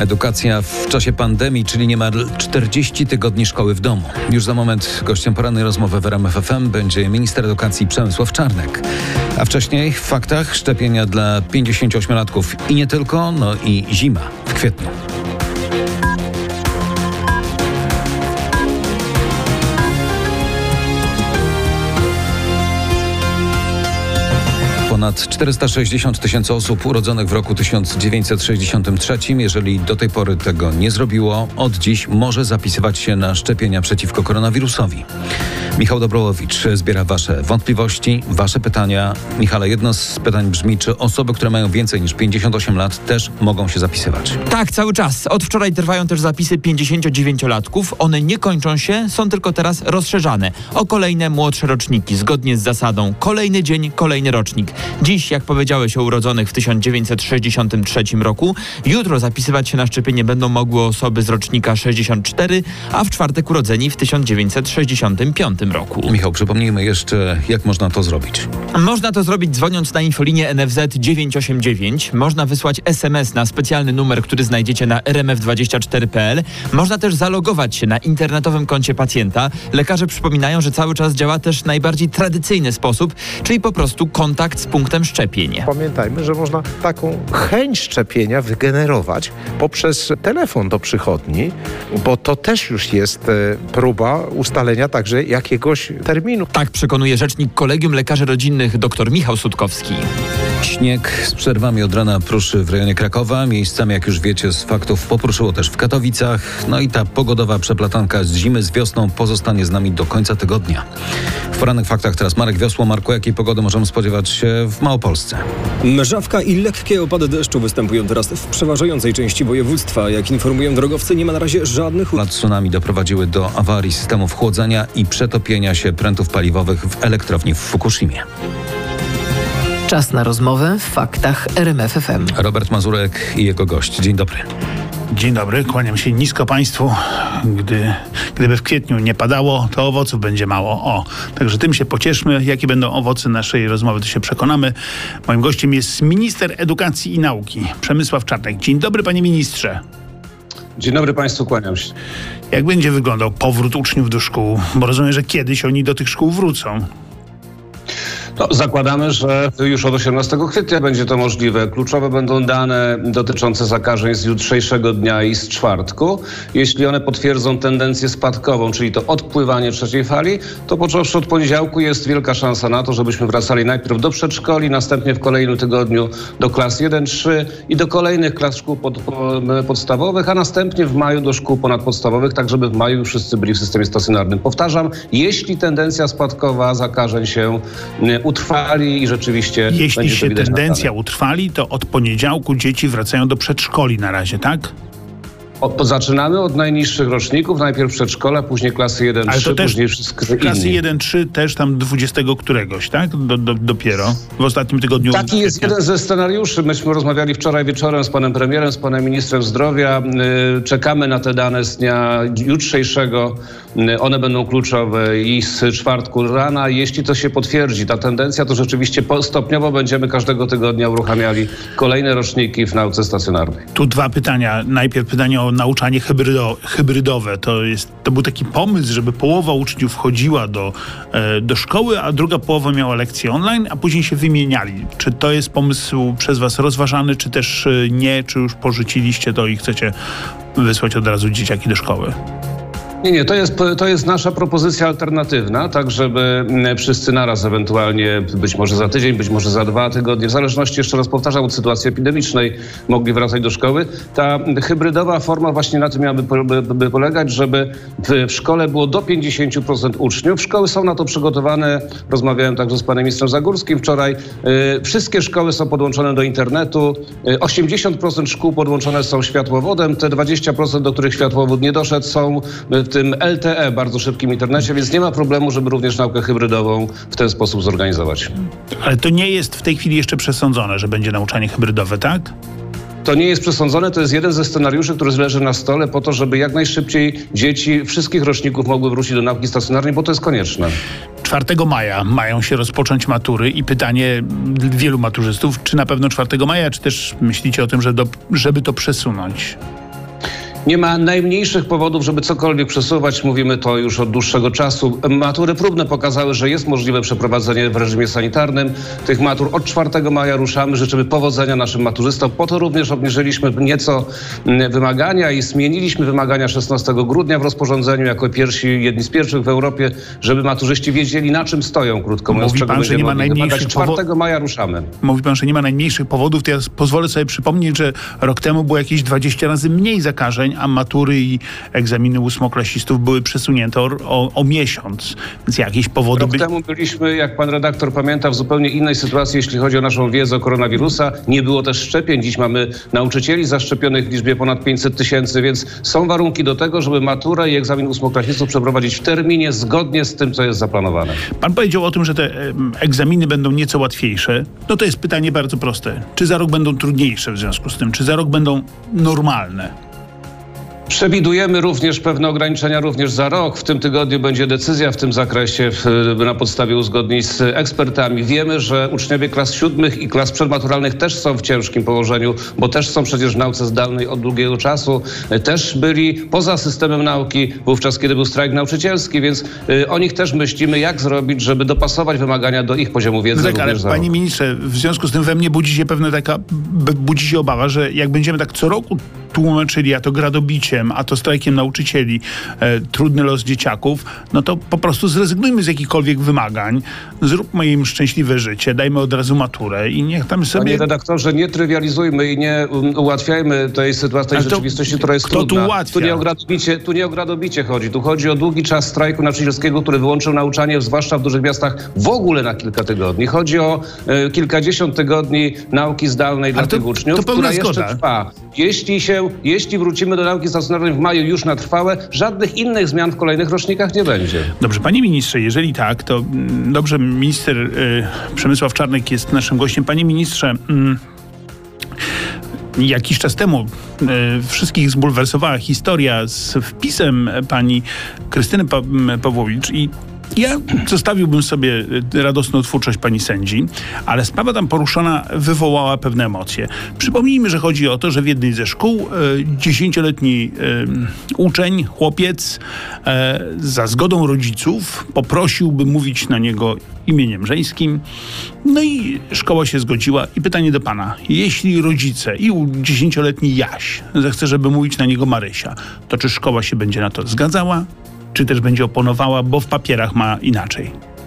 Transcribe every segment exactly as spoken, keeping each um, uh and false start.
Edukacja w czasie pandemii, czyli niemal czterdzieści tygodni szkoły w domu. Już za moment gościem porannej rozmowy w R M F F M będzie minister edukacji Przemysław Czarnek. A wcześniej w faktach szczepienia dla pięćdziesięcioośmiolatków i nie tylko, no i zima w kwietniu. Ponad czterysta sześćdziesiąt tysięcy osób urodzonych w roku tysiąc dziewięćset sześćdziesiątym trzecim, jeżeli do tej pory tego nie zrobiło, od dziś może zapisywać się na szczepienia przeciwko koronawirusowi. Michał Dobrołowicz zbiera Wasze wątpliwości, Wasze pytania. Michale, jedno z pytań brzmi, czy osoby, które mają więcej niż pięćdziesiąt osiem lat, też mogą się zapisywać? Tak, cały czas. Od wczoraj trwają też zapisy pięćdziesięciodziewięciolatków. One nie kończą się, są tylko teraz rozszerzane o kolejne młodsze roczniki, zgodnie z zasadą kolejny dzień, kolejny rocznik. Dziś, jak powiedziałeś, o urodzonych w tysiąc dziewięćset sześćdziesiątym trzecim roku. Jutro zapisywać się na szczepienie będą mogły osoby z rocznika sześćdziesiąt cztery, a w czwartek urodzeni w tysiąc dziewięćset sześćdziesiątym piątym roku. Michał, przypomnijmy jeszcze, jak można to zrobić. Można to zrobić dzwoniąc na infolinię N F Z dziewięć osiem dziewięć. Można wysłać S M S na specjalny numer, który znajdziecie na r m f dwadzieścia cztery kropka p l. Można też zalogować się na internetowym koncie pacjenta. Lekarze przypominają, że cały czas działa też najbardziej tradycyjny sposób, czyli po prostu kontakt z punktem szczepień. Pamiętajmy, że można taką chęć szczepienia wygenerować poprzez telefon do przychodni, bo to też już jest próba ustalenia także jakiegoś terminu. Tak przekonuje rzecznik Kolegium Lekarzy Rodzinnych dr Michał Sutkowski. Śnieg z przerwami od rana pruszy w rejonie Krakowa. Miejscami, jak już wiecie z faktów, popruszyło też w Katowicach. No i ta pogodowa przeplatanka z zimy z wiosną pozostanie z nami do końca tygodnia. W porannych faktach teraz Marek Wiosło. Marku, jakiej pogody możemy spodziewać się w Małopolsce? Mrzawka i lekkie opady deszczu występują teraz w przeważającej części województwa. Jak informują drogowcy, nie ma na razie żadnych... Nad tsunami doprowadziły do awarii systemów chłodzenia i przetopienia się prętów paliwowych w elektrowni w Fukushimie. Czas na rozmowę w faktach R M F F M. Robert Mazurek i jego gość. Dzień dobry. Dzień dobry, kłaniam się nisko Państwu. Gdy, gdyby w kwietniu nie padało, to owoców będzie mało. O, także tym się pocieszmy. Jakie będą owoce naszej rozmowy, to się przekonamy. Moim gościem jest minister edukacji i nauki, Przemysław Czarnek. Dzień dobry, panie ministrze. Dzień dobry Państwu, kłaniam się. Jak będzie wyglądał powrót uczniów do szkół? Bo rozumiem, że kiedyś oni do tych szkół wrócą. No, zakładamy, że już od osiemnastego kwietnia będzie to możliwe. Kluczowe będą dane dotyczące zakażeń z jutrzejszego dnia i z czwartku. Jeśli one potwierdzą tendencję spadkową, czyli to odpływanie trzeciej fali, to począwszy od poniedziałku jest wielka szansa na to, żebyśmy wracali najpierw do przedszkoli, następnie w kolejnym tygodniu do klas jeden trzy i do kolejnych klas szkół pod, podstawowych, a następnie w maju do szkół ponadpodstawowych, tak żeby w maju już wszyscy byli w systemie stacjonarnym. Powtarzam, jeśli tendencja spadkowa zakażeń się utrwali i rzeczywiście... Jeśli się tendencja utrwali, to od poniedziałku dzieci wracają do przedszkoli na razie, tak? O, zaczynamy od najniższych roczników, najpierw przedszkola, później klasy jeden trzy, później wszystkie inne. Klasy jeden trzy też tam dwudziestego któregoś, tak? Do, do, dopiero w ostatnim tygodniu. Taki jest jeden ze scenariuszy. Myśmy rozmawiali wczoraj wieczorem z panem premierem, z panem ministrem zdrowia. Yy, czekamy na te dane z dnia jutrzejszego. Yy, one będą kluczowe i z czwartku rana. Jeśli to się potwierdzi, ta tendencja, to rzeczywiście stopniowo będziemy każdego tygodnia uruchamiali kolejne roczniki w nauce stacjonarnej. Tu dwa pytania. Najpierw pytanie o nauczanie hybrydo, hybrydowe. To, jest, to był taki pomysł, żeby połowa uczniów chodziła do, e, do szkoły, a druga połowa miała lekcje online, a później się wymieniali. Czy to jest pomysł przez was rozważany, czy też nie? Czy już porzuciliście to i chcecie wysłać od razu dzieciaki do szkoły? Nie, nie, to jest, to jest nasza propozycja alternatywna, tak żeby wszyscy naraz ewentualnie, być może za tydzień, być może za dwa tygodnie, w zależności, jeszcze raz powtarzam, od sytuacji epidemicznej, mogli wracać do szkoły. Ta hybrydowa forma właśnie na tym miałaby by polegać, żeby w szkole było do pięćdziesiąt procent uczniów. Szkoły są na to przygotowane, rozmawiałem także z panem ministrem Zagórskim wczoraj. Wszystkie szkoły są podłączone do internetu, osiemdziesiąt procent szkół podłączone są światłowodem, te dwadzieścia procent, do których światłowód nie doszedł, są w tym L T E, bardzo szybkim internecie, więc nie ma problemu, żeby również naukę hybrydową w ten sposób zorganizować. Ale to nie jest w tej chwili jeszcze przesądzone, że będzie nauczanie hybrydowe, tak? To nie jest przesądzone, to jest jeden ze scenariuszy, który leży na stole po to, żeby jak najszybciej dzieci wszystkich roczników mogły wrócić do nauki stacjonarnej, bo to jest konieczne. czwartego maja mają się rozpocząć matury i pytanie wielu maturzystów, czy na pewno czwartego maja, czy też myślicie o tym, że do, żeby to przesunąć? Nie ma najmniejszych powodów, żeby cokolwiek przesuwać. Mówimy to już od dłuższego czasu. Matury próbne pokazały, że jest możliwe przeprowadzenie w reżimie sanitarnym tych matur. Od czwartego maja ruszamy. Życzymy powodzenia naszym maturzystom. Po to również obniżyliśmy nieco wymagania i zmieniliśmy wymagania szesnastego grudnia w rozporządzeniu jako pierwsi, jedni z pierwszych w Europie, żeby maturzyści wiedzieli, na czym stoją, krótko mówiąc. Mówi pan, że nie ma najmniejszych powodów. czwartego maja ruszamy. Mówi pan, że nie ma najmniejszych powodów. To ja pozwolę sobie przypomnieć, że rok temu było jakieś dwadzieścia razy mniej zakażeń, a matury i egzaminy ósmoklasistów były przesunięte o, o, o miesiąc. Więc jakieś powody... Rok by... temu byliśmy, jak pan redaktor pamięta, w zupełnie innej sytuacji, jeśli chodzi o naszą wiedzę o koronawirusa. Nie było też szczepień. Dziś mamy nauczycieli zaszczepionych w liczbie ponad pięćset tysięcy, więc są warunki do tego, żeby maturę i egzamin ósmoklasistów przeprowadzić w terminie zgodnie z tym, co jest zaplanowane. Pan powiedział o tym, że te egzaminy będą nieco łatwiejsze. No to jest pytanie bardzo proste. Czy za rok będą trudniejsze w związku z tym? Czy za rok będą normalne? Przewidujemy również pewne ograniczenia również za rok. W tym tygodniu będzie decyzja w tym zakresie w, na podstawie uzgodnień z ekspertami. Wiemy, że uczniowie klas siódmych i klas przedmaturalnych też są w ciężkim położeniu, bo też są przecież w nauce zdalnej od długiego czasu. Też byli poza systemem nauki wówczas, kiedy był strajk nauczycielski, więc y, o nich też myślimy, jak zrobić, żeby dopasować wymagania do ich poziomu wiedzy. Tak, ale panie ministrze, w związku z tym we mnie budzi się pewna taka, budzi się obawa, że jak będziemy tak co roku tłumaczyli, a to gradobiciem, a to strajkiem nauczycieli, e, trudny los dzieciaków, no to po prostu zrezygnujmy z jakichkolwiek wymagań, zróbmy im szczęśliwe życie, dajmy od razu maturę i niech tam sobie... Panie redaktorze, nie trywializujmy i nie um, ułatwiajmy tej sytuacji, tej to rzeczywistości, która jest kto trudna. tu ułatwia? Tu nie o gradobicie, tu nie o gradobicie chodzi. Tu chodzi o długi czas strajku nauczycielskiego, który wyłączył nauczanie, zwłaszcza w dużych miastach, w ogóle na kilka tygodni. Chodzi o e, kilkadziesiąt tygodni nauki zdalnej dla to, tych uczniów, to która zgoda. jeszcze trwa. Jeśli się, jeśli wrócimy do nauki stacjonarnej w maju już na trwałe, żadnych innych zmian w kolejnych rocznikach nie będzie. Dobrze, panie ministrze, jeżeli tak, to mm, dobrze, minister y, Przemysław Czarnek jest naszym gościem. Panie ministrze, y, jakiś czas temu y, wszystkich zbulwersowała historia z wpisem pani Krystyny pa- Pawłowicz i ja zostawiłbym sobie radosną twórczość pani sędzi, ale sprawa tam poruszona wywołała pewne emocje. Przypomnijmy, że chodzi o to, że w jednej ze szkół dziesięcioletni y, uczeń, chłopiec y, za zgodą rodziców poprosił, by mówić na niego imieniem żeńskim. No i szkoła się zgodziła. I pytanie do pana. Jeśli rodzice i dziesięcioletni Jaś zechce, żeby mówić na niego Marysia, to czy szkoła się będzie na to zgadzała? Czy też będzie oponowała, bo w papierach ma inaczej?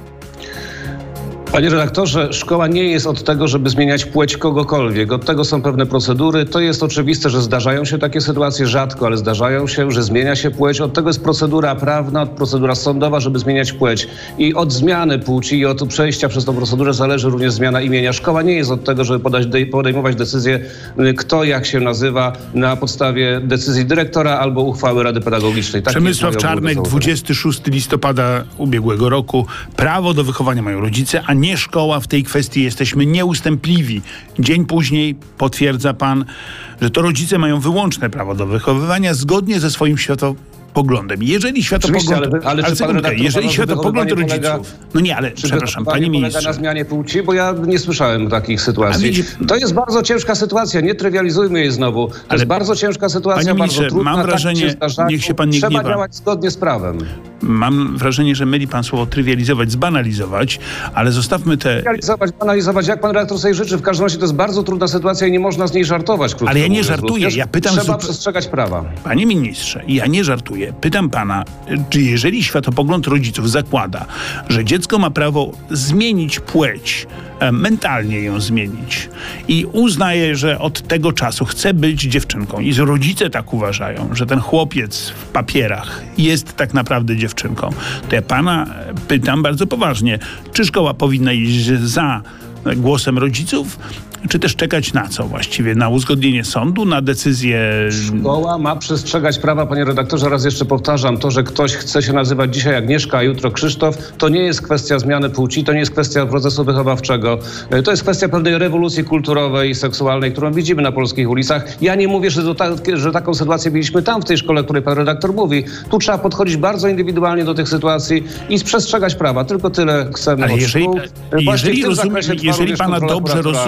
Panie redaktorze, szkoła nie jest od tego, żeby zmieniać płeć kogokolwiek. Od tego są pewne procedury. To jest oczywiste, że zdarzają się takie sytuacje, rzadko, ale zdarzają się, że zmienia się płeć. Od tego jest procedura prawna, procedura sądowa, żeby zmieniać płeć. I od zmiany płci i od przejścia przez tą procedurę zależy również zmiana imienia. Szkoła nie jest od tego, żeby podać, podejmować decyzję, kto jak się nazywa na podstawie decyzji dyrektora albo uchwały Rady Pedagogicznej. Tak Przemysław Czarnek, dwudziestego szóstego listopada ubiegłego roku. Prawo do wychowania mają rodzice, a nie szkoła. W tej kwestii jesteśmy nieustępliwi. Dzień później potwierdza pan, że to rodzice mają wyłączne prawo do wychowywania zgodnie ze swoim światopoglądem. Jeżeli światopogląd... ale, ale, ale ale sekundkę, jeżeli światopogląd rodziców... Polega, no nie, ale przepraszam, panie ministrze. Polega na zmianie płci, bo ja nie słyszałem takich sytuacji. Widzi... To jest bardzo ciężka sytuacja, nie trywializujmy jej znowu. To ale, jest bardzo ciężka sytuacja, panie bardzo trudna. Mam wrażenie, tak się zdarzają, niech się pan nie trzeba gniewa. działać zgodnie z prawem. Mam wrażenie, że myli pan słowo trywializować, zbanalizować, ale zostawmy te... Trywializować, banalizować, jak pan redaktor sobie życzy. W każdym razie to jest bardzo trudna sytuacja i nie można z niej żartować. Ale ja nie mówiąc, żartuję, ja pytam... Trzeba zup... przestrzegać prawa. Panie ministrze, ja nie żartuję. Pytam pana, czy jeżeli światopogląd rodziców zakłada, że dziecko ma prawo zmienić płeć, mentalnie ją zmienić i uznaje, że od tego czasu chce być dziewczynką i rodzice tak uważają, że ten chłopiec w papierach jest tak naprawdę dziewczynką, to ja pana pytam bardzo poważnie, czy szkoła powinna iść za głosem rodziców, czy też czekać na co właściwie? Na uzgodnienie sądu, na decyzję... Szkoła ma przestrzegać prawa, panie redaktorze, raz jeszcze powtarzam, to, że ktoś chce się nazywać dzisiaj Agnieszka, a jutro Krzysztof, to nie jest kwestia zmiany płci, to nie jest kwestia procesu wychowawczego. To jest kwestia pewnej rewolucji kulturowej i seksualnej, którą widzimy na polskich ulicach. Ja nie mówię, że, do ta, że taką sytuację mieliśmy tam, w tej szkole, o której pan redaktor mówi. Tu trzeba podchodzić bardzo indywidualnie do tych sytuacji i przestrzegać prawa. Tylko tyle chcemy Ale od jeżeli, szkół. jeżeli, rozumiem, jeżeli pana dobrze rozumiem,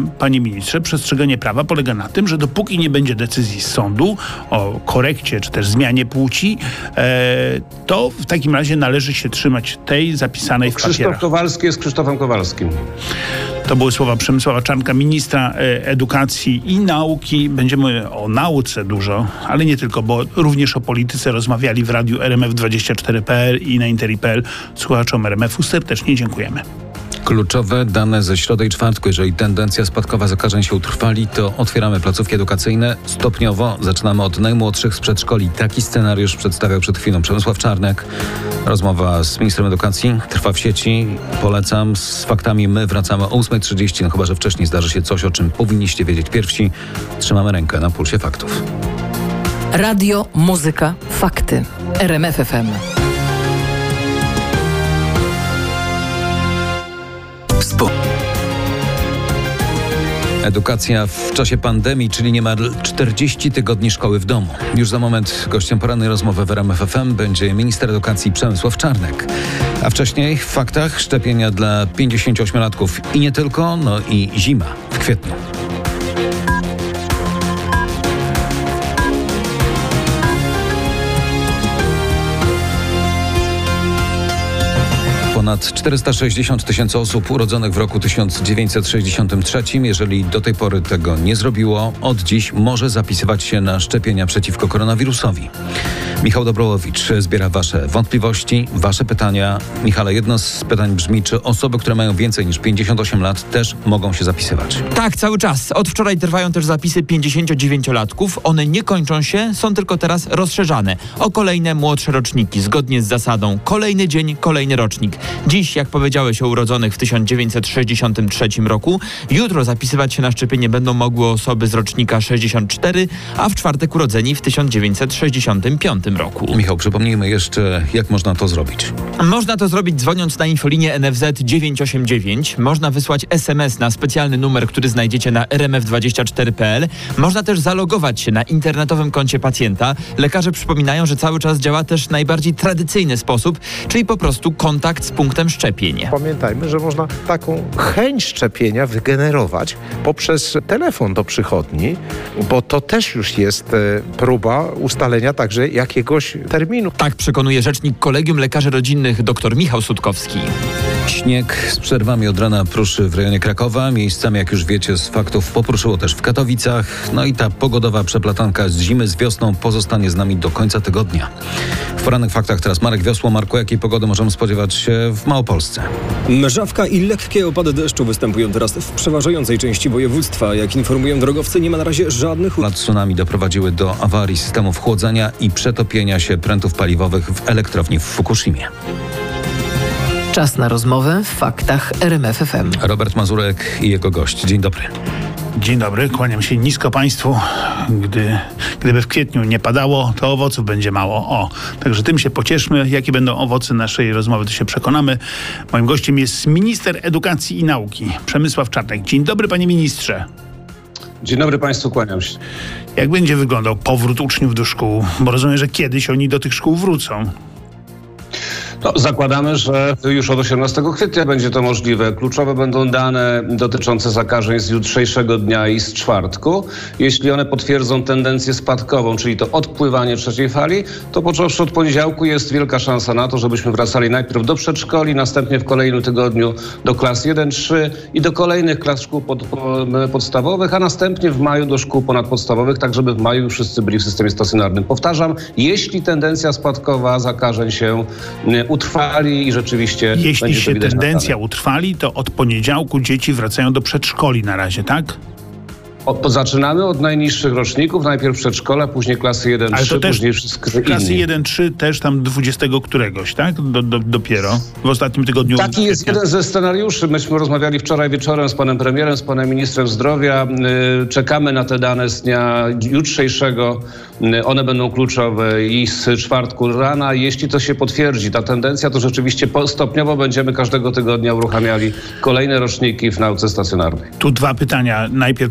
panie ministrze, przestrzeganie prawa polega na tym, że dopóki nie będzie decyzji z sądu o korekcie czy też zmianie płci, e, to w takim razie należy się trzymać tej zapisanej w Krzysztof papierach. Kowalski jest Krzysztofem Kowalskim. To były słowa Przemysława Czarnka, ministra e, edukacji i nauki. Będziemy o nauce dużo, ale nie tylko, bo również o polityce rozmawiali w radiu R M F dwadzieścia cztery kropka p l i na interi kropka p l. Słuchaczom R M F-u serdecznie dziękujemy. Kluczowe dane ze środy i czwartku. Jeżeli tendencja spadkowa zakażeń się utrwali, to otwieramy placówki edukacyjne stopniowo. Zaczynamy od najmłodszych z przedszkoli. Taki scenariusz przedstawiał przed chwilą Przemysław Czarnek. Rozmowa z ministrem edukacji trwa w sieci. Polecam. Z faktami my wracamy o ósma trzydzieści. No chyba że wcześniej zdarzy się coś, o czym powinniście wiedzieć pierwsi. Trzymamy rękę na pulsie faktów. Radio, muzyka, fakty. R M F F M. Edukacja w czasie pandemii, czyli niemal czterdzieści tygodni szkoły w domu. Już za moment gościem porannej rozmowy w R M F F M będzie minister edukacji Przemysław Czarnek. A wcześniej w faktach szczepienia dla pięćdziesięcioośmiolatków i nie tylko, no i zima w kwietniu. Ponad czterysta sześćdziesiąt tysięcy osób urodzonych w roku tysiąc dziewięćset sześćdziesiątym trzecim, jeżeli do tej pory tego nie zrobiło, od dziś może zapisywać się na szczepienia przeciwko koronawirusowi. Michał Dobrołowicz zbiera wasze wątpliwości, wasze pytania. Michale, jedno z pytań brzmi, czy osoby, które mają więcej niż pięćdziesiąt osiem lat, też mogą się zapisywać? Tak, cały czas. Od wczoraj trwają też zapisy pięćdziesięciodziewięciolatków. One nie kończą się, są tylko teraz rozszerzane o kolejne młodsze roczniki, zgodnie z zasadą kolejny dzień, kolejny rocznik. Dziś, jak powiedziałeś, o urodzonych w tysiąc dziewięćset sześćdziesiątym trzecim roku. Jutro zapisywać się na szczepienie będą mogły osoby z rocznika sześćdziesiąt cztery, a w czwartek urodzeni w tysiąc dziewięćset sześćdziesiątym piątym roku. Michał, przypomnijmy jeszcze, jak można to zrobić. Można to zrobić dzwoniąc na infolinię N F Z dziewięć osiem dziewięć. Można wysłać S M S na specjalny numer, który znajdziecie na R M F dwadzieścia cztery kropka p l. Można też zalogować się na internetowym koncie pacjenta. Lekarze przypominają, że cały czas działa też najbardziej tradycyjny sposób, czyli po prostu kontakt z punktem szczepień. Pamiętajmy, że można taką chęć szczepienia wygenerować poprzez telefon do przychodni, bo to też już jest próba ustalenia także jakiegoś terminu. Tak przekonuje rzecznik Kolegium Lekarzy Rodzinnych dr Michał Sutkowski. Śnieg z przerwami od rana pruszy w rejonie Krakowa. Miejscami, jak już wiecie z faktów, popruszyło też w Katowicach. No i ta pogodowa przeplatanka z zimy z wiosną pozostanie z nami do końca tygodnia. W porannych faktach teraz Marek Wiosło. Marku, jakiej pogody możemy spodziewać się w Małopolsce? Mrzawka i lekkie opady deszczu występują teraz w przeważającej części województwa. Jak informują drogowcy, nie ma na razie żadnych... Nad tsunami doprowadziły do awarii systemów chłodzenia i przetopienia się prętów paliwowych w elektrowni w Fukushimie. Czas na rozmowę w faktach R M F F M. Robert Mazurek i jego gość. Dzień dobry. Dzień dobry, kłaniam się nisko państwu. Gdy, gdyby w kwietniu nie padało, to owoców będzie mało. O, także tym się pocieszmy. Jakie będą owoce naszej rozmowy, to się przekonamy. Moim gościem jest minister edukacji i nauki, Przemysław Czarnek. Dzień dobry, panie ministrze. Dzień dobry państwu, kłaniam się. Jak będzie wyglądał powrót uczniów do szkół? Bo rozumiem, że kiedyś oni do tych szkół wrócą. No, zakładamy, że już od osiemnastego kwietnia będzie to możliwe. Kluczowe będą dane dotyczące zakażeń z jutrzejszego dnia i z czwartku. Jeśli one potwierdzą tendencję spadkową, czyli to odpływanie trzeciej fali, to począwszy od poniedziałku jest wielka szansa na to, żebyśmy wracali najpierw do przedszkoli, następnie w kolejnym tygodniu do klas jeden trzy i do kolejnych klas szkół pod, podstawowych, a następnie w maju do szkół ponadpodstawowych, tak żeby w maju już wszyscy byli w systemie stacjonarnym. Powtarzam, jeśli tendencja spadkowa zakażeń się utrwali i rzeczywiście... Jeśli się tendencja utrwali, to od poniedziałku dzieci wracają do przedszkoli na razie, tak? Od, zaczynamy od najniższych roczników, najpierw przedszkola, później klasy jeden trzy, później wszystkie inni. Klasy jeden trzy też tam dwudziestego któregoś, tak? Do, do, dopiero w ostatnim tygodniu. Taki jest jeden ze scenariuszy. Myśmy rozmawiali wczoraj wieczorem z panem premierem, z panem ministrem zdrowia. Czekamy na te dane z dnia jutrzejszego. One będą kluczowe i z czwartku rana. Jeśli to się potwierdzi, ta tendencja, to rzeczywiście stopniowo będziemy każdego tygodnia uruchamiali kolejne roczniki w nauce stacjonarnej. Tu dwa pytania. Najpierw pytanie o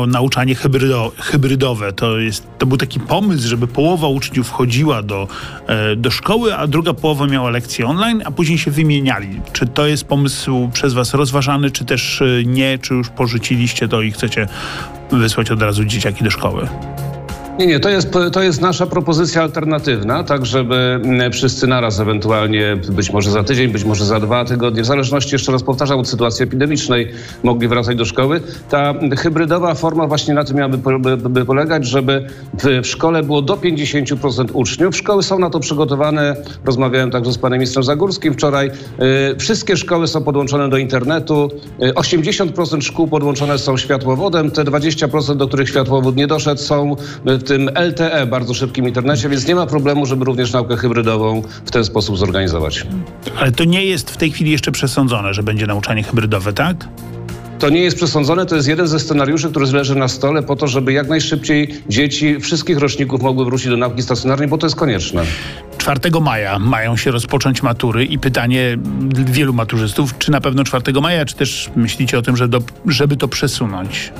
nauczanie hybrydo, hybrydowe. To, jest, to był taki pomysł, żeby połowa uczniów chodziła do, e, do szkoły, a druga połowa miała lekcje online, a później się wymieniali. Czy to jest pomysł przez was rozważany, czy też e, nie, czy już porzuciliście to i chcecie wysłać od razu dzieciaki do szkoły? Nie, nie, to jest, to jest nasza propozycja alternatywna, tak żeby wszyscy naraz ewentualnie, być może za tydzień, być może za dwa tygodnie, w zależności, jeszcze raz powtarzam, od sytuacji epidemicznej, mogli wracać do szkoły. Ta hybrydowa forma właśnie na tym miałaby by, by polegać, żeby w, w szkole było do pięćdziesiąt procent uczniów. Szkoły są na to przygotowane, rozmawiałem także z panem ministrem Zagórskim wczoraj. Yy, wszystkie szkoły są podłączone do internetu, yy, osiemdziesiąt procent szkół podłączone są światłowodem, te dwadzieścia procent, do których światłowód nie doszedł, są w tym L T E, bardzo szybkim internecie, więc nie ma problemu, żeby również naukę hybrydową w ten sposób zorganizować. Ale to nie jest w tej chwili jeszcze przesądzone, że będzie nauczanie hybrydowe, tak? To nie jest przesądzone, to jest jeden ze scenariuszy, który leży na stole po to, żeby jak najszybciej dzieci wszystkich roczników mogły wrócić do nauki stacjonarnej, bo to jest konieczne. czwartego maja mają się rozpocząć matury i pytanie wielu maturzystów, czy na pewno czwartego maja, czy też myślicie o tym, że do, żeby to przesunąć?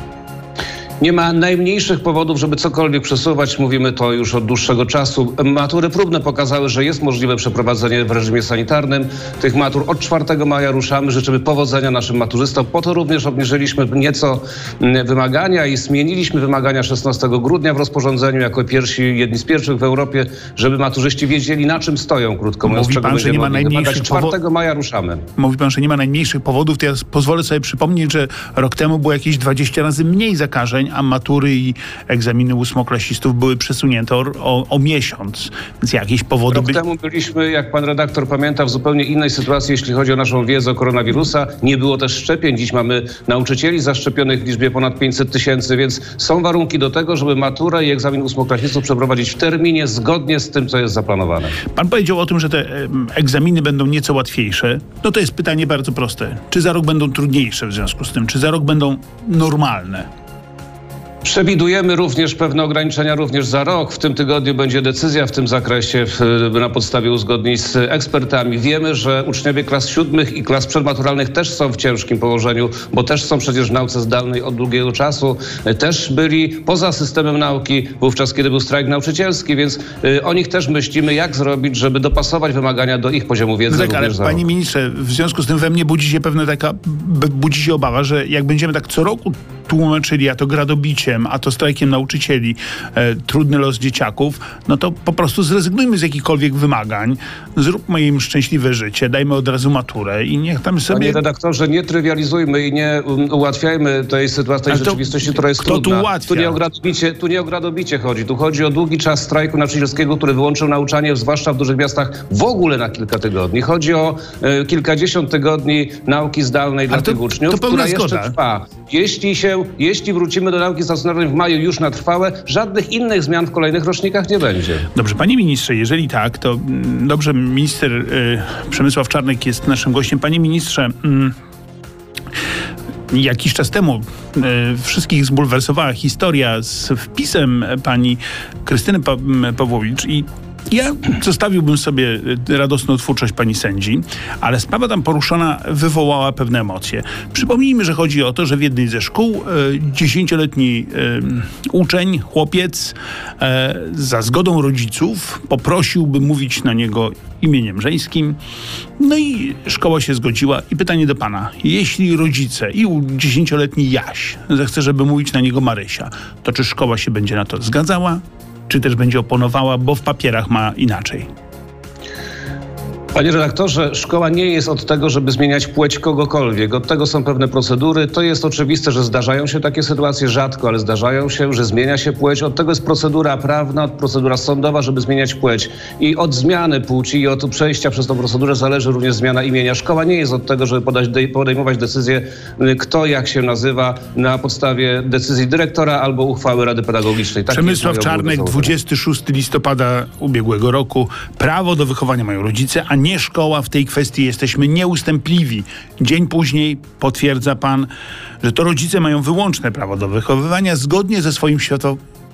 Nie ma najmniejszych powodów, żeby cokolwiek przesuwać. Mówimy to już od dłuższego czasu. Matury próbne pokazały, że jest możliwe przeprowadzenie w reżimie sanitarnym tych matur. Od czwartego maja ruszamy. Życzymy powodzenia naszym maturzystom. Po to również obniżyliśmy nieco wymagania i zmieniliśmy wymagania szesnastego grudnia w rozporządzeniu jako pierwsi, jedni z pierwszych w Europie, żeby maturzyści wiedzieli, na czym stoją, krótko mówiąc. Mówi pan, że nie ma najmniejszych czwartego maja ruszamy. Mówi pan, że nie ma najmniejszych powodów. To ja pozwolę sobie przypomnieć, że rok temu było jakieś dwadzieścia razy mniej zakażeń, a matury i egzaminy ósmoklasistów były przesunięte o, o, o miesiąc. Więc jakieś powody... Rok by... temu byliśmy, jak pan redaktor pamięta, w zupełnie innej sytuacji, jeśli chodzi o naszą wiedzę o koronawirusa. Nie było też szczepień. Dziś mamy nauczycieli zaszczepionych w liczbie ponad pięćset tysięcy, więc są warunki do tego, żeby maturę i egzamin ósmoklasistów przeprowadzić w terminie, zgodnie z tym, co jest zaplanowane. Pan powiedział o tym, że te egzaminy będą nieco łatwiejsze. No to jest pytanie bardzo proste. Czy za rok będą trudniejsze w związku z tym? Czy za rok będą normalne? Przewidujemy również pewne ograniczenia również za rok. W tym tygodniu będzie decyzja w tym zakresie w, na podstawie uzgodnień z ekspertami. Wiemy, że uczniowie klas siódmych i klas przedmaturalnych też są w ciężkim położeniu, bo też są przecież w nauce zdalnej od długiego czasu. Też byli poza systemem nauki wówczas, kiedy był strajk nauczycielski, więc y, o nich też myślimy, jak zrobić, żeby dopasować wymagania do ich poziomu wiedzy. No tak, ale panie ministrze, w związku z tym we mnie budzi się pewna taka, budzi się obawa, że jak będziemy tak co roku tłumaczyli, a to gradobiciem, a to strajkiem nauczycieli, e, trudny los dzieciaków, no to po prostu zrezygnujmy z jakichkolwiek wymagań, zróbmy im szczęśliwe życie, dajmy od razu maturę i niech tam sobie... Panie redaktorze, nie trywializujmy i nie um, ułatwiajmy tej sytuacji, tej rzeczywistości, która jest kto trudna. Tu ułatwia? Tu nie o gradobicie, tu nie o gradobicie chodzi. Tu chodzi o długi czas strajku nauczycielskiego, który wyłączył nauczanie, zwłaszcza w dużych miastach, w ogóle na kilka tygodni. Chodzi o e, kilkadziesiąt tygodni nauki zdalnej Ale dla to, tych uczniów, to która zgoda. jeszcze trwa. Jeśli się, jeśli wrócimy do nauki stacjonarnej w maju już na trwałe, żadnych innych zmian w kolejnych rocznikach nie będzie. Dobrze, panie ministrze, jeżeli tak, to mm, dobrze, minister y, Przemysław Czarnek jest naszym gościem. Panie ministrze, mm, jakiś czas temu y, wszystkich zbulwersowała historia z wpisem pani Krystyny pa- Pawłowicz i ja zostawiłbym sobie radosną twórczość pani sędzi, ale sprawa tam poruszona wywołała pewne emocje. Przypomnijmy, że chodzi o to, że w jednej ze szkół dziesięcioletni y, uczeń, chłopiec y, za zgodą rodziców poprosił, by mówić na niego imieniem żeńskim. No i szkoła się zgodziła. I pytanie do pana. Jeśli rodzice i dziesięcioletni Jaś zechce, żeby mówić na niego Marysia, to czy szkoła się będzie na to zgadzała? Czy też będzie oponowała, bo w papierach ma inaczej? Panie redaktorze, szkoła nie jest od tego, żeby zmieniać płeć kogokolwiek. Od tego są pewne procedury. To jest oczywiste, że zdarzają się takie sytuacje, rzadko, ale zdarzają się, że zmienia się płeć. Od tego jest procedura prawna, procedura sądowa, żeby zmieniać płeć. I od zmiany płci i od przejścia przez tą procedurę zależy również zmiana imienia. Szkoła nie jest od tego, żeby podać, podejmować decyzję, kto jak się nazywa na podstawie decyzji dyrektora albo uchwały Rady Pedagogicznej. Tak Przemysław Czarnek, dwudziestego szóstego listopada ubiegłego roku. Prawo do wychowania mają rodzice, a nie szkoła. W tej kwestii jesteśmy nieustępliwi. Dzień później potwierdza pan, że to rodzice mają wyłączne prawo do wychowywania zgodnie ze swoim świato-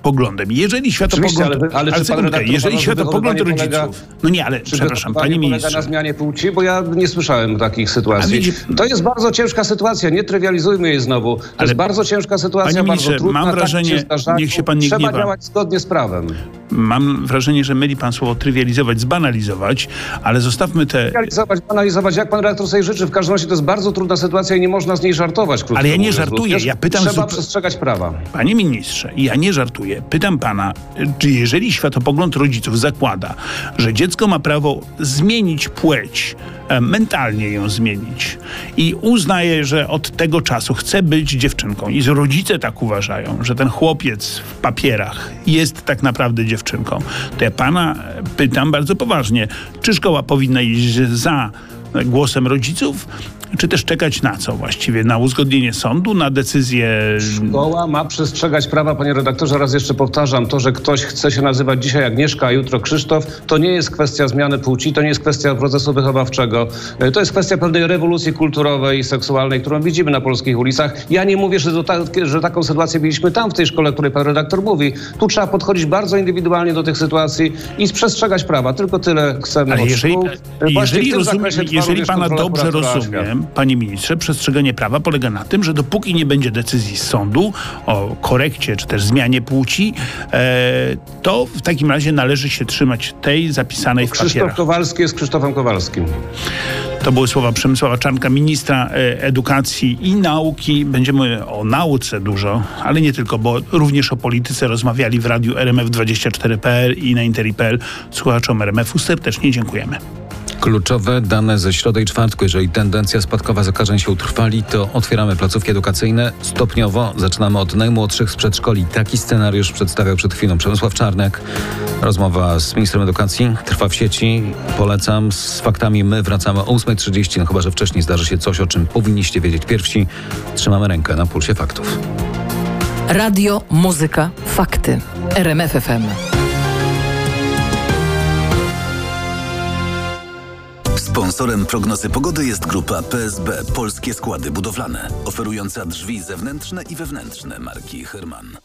światopoglądem. Jeżeli światopogląd... ale, ale, ale czy sekundkę, pan jeżeli światopogląd rodziców... Polega, no nie, ale przepraszam, panie ministrze... polega na zmianie płci? Bo ja nie słyszałem takich sytuacji. Widzi... To jest bardzo ciężka sytuacja, nie trywializujmy jej znowu. To ale, jest bardzo ciężka sytuacja, panie bardzo trudna. Mam wrażenie, tak się zdarza, niech się pan nie trzeba gniewa. działać zgodnie z prawem. Mam wrażenie, że myli pan słowo trywializować, zbanalizować, ale zostawmy te... Trywializować, banalizować, jak pan redaktor sobie życzy. W każdym razie to jest bardzo trudna sytuacja i nie można z niej żartować. Ale ja nie mówiąc, żartuję, ja pytam... Trzeba zup... przestrzegać prawa. Panie ministrze, ja nie żartuję. Pytam pana, czy jeżeli światopogląd rodziców zakłada, że dziecko ma prawo zmienić płeć, mentalnie ją zmienić i uznaje, że od tego czasu chce być dziewczynką i rodzice tak uważają, że ten chłopiec w papierach jest tak naprawdę dziewczynką, to ja pana pytam bardzo poważnie, czy szkoła powinna iść za głosem rodziców, czy też czekać na co właściwie? Na uzgodnienie sądu, na decyzję... Szkoła ma przestrzegać prawa, panie redaktorze. Raz jeszcze powtarzam, to, że ktoś chce się nazywać dzisiaj Agnieszka, a jutro Krzysztof, to nie jest kwestia zmiany płci, to nie jest kwestia procesu wychowawczego. To jest kwestia pewnej rewolucji kulturowej i seksualnej, którą widzimy na polskich ulicach. Ja nie mówię, że, to ta, że taką sytuację mieliśmy tam, w tej szkole, o której pan redaktor mówi. Tu trzeba podchodzić bardzo indywidualnie do tych sytuacji i przestrzegać prawa. Tylko tyle chcemy Ale od jeżeli, szkół. jeżeli, rozumiem, trwa jeżeli pana dobrze kuratora rozumiem, panie ministrze, przestrzeganie prawa polega na tym, że dopóki nie będzie decyzji sądu o korekcie czy też zmianie płci, e, to w takim razie należy się trzymać tej zapisanej w Krzysztof papierach. Kowalski jest Krzysztofem Kowalskim. To były słowa Przemysława Czarnka, ministra e, edukacji i nauki. Będziemy o nauce dużo, ale nie tylko, bo również o polityce rozmawiali w radiu R M F dwadzieścia cztery kropka p l i na interi kropka p l. Słuchaczom R M F-u serdecznie dziękujemy. Kluczowe dane ze środy i czwartku. Jeżeli tendencja spadkowa zakażeń się utrwali, to otwieramy placówki edukacyjne stopniowo. Zaczynamy od najmłodszych z przedszkoli. Taki scenariusz przedstawiał przed chwilą Przemysław Czarnek. Rozmowa z ministrem edukacji trwa w sieci. Polecam. Z faktami my wracamy o ósma trzydzieści. No chyba że wcześniej zdarzy się coś, o czym powinniście wiedzieć pierwsi. Trzymamy rękę na pulsie faktów. Radio, muzyka, fakty. R M F F M. Sponsorem prognozy pogody jest grupa P S B Polskie Składy Budowlane, oferująca drzwi zewnętrzne i wewnętrzne marki Herman.